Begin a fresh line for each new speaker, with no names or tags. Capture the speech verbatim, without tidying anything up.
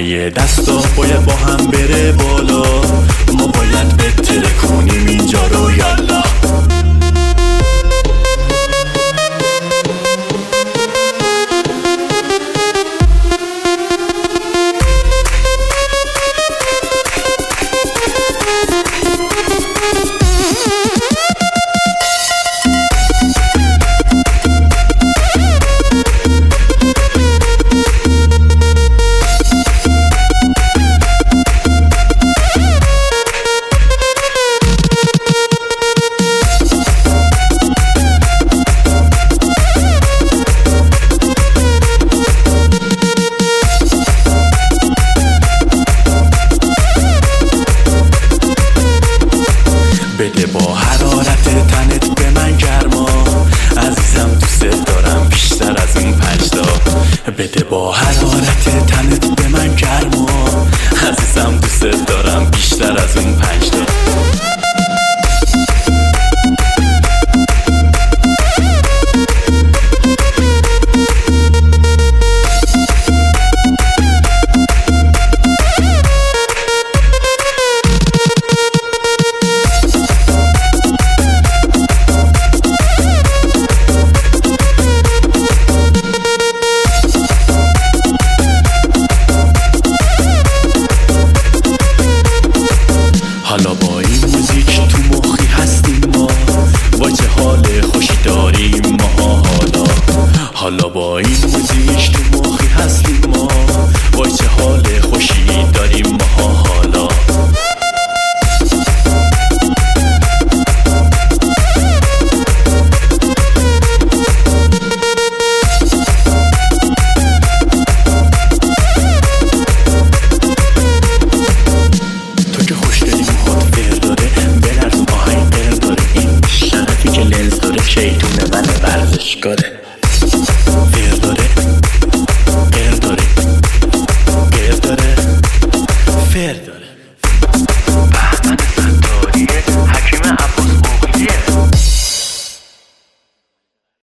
همه دستا باید با هم بره بالا، ما باید بتره کنیم اینجا رو یالا. بده با حرارت تنت به من گرما، عزیزم دوست دارم بیشتر از اون پنج تا. بده با حرارت تنت به من گرما، عزیزم دوست دارم بیشتر از اون پنج تا. حالا با این موزیک تو مخی هستیم ما، وای چه حال خوشی داریم ما حالا. حالا با این موزیک تو مخی هستیم ما، وای چه حال خوشی داریم ما.